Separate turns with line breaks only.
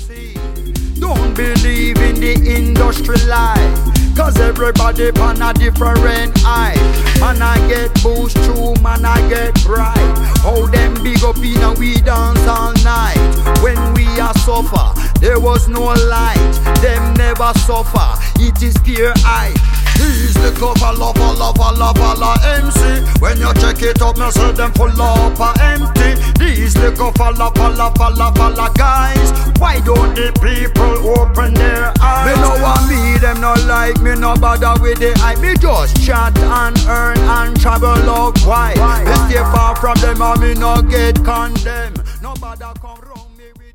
see. Don't believe in the industry life, cause everybody on a different eye. Man I get boost through, man I get bright. How them big up in and we dance all night. When we are suffer, there was no light. Them never suffer, it is pure eye. He's the cover lover MC. When you check it up, me say them full up empty. These the cover lover guys. Why don't the people open their eyes? Me know what me, them not like me, no bother with the hype. Me just chat and earn and travel out wide. Me stay far from them and me no get condemned. No bother come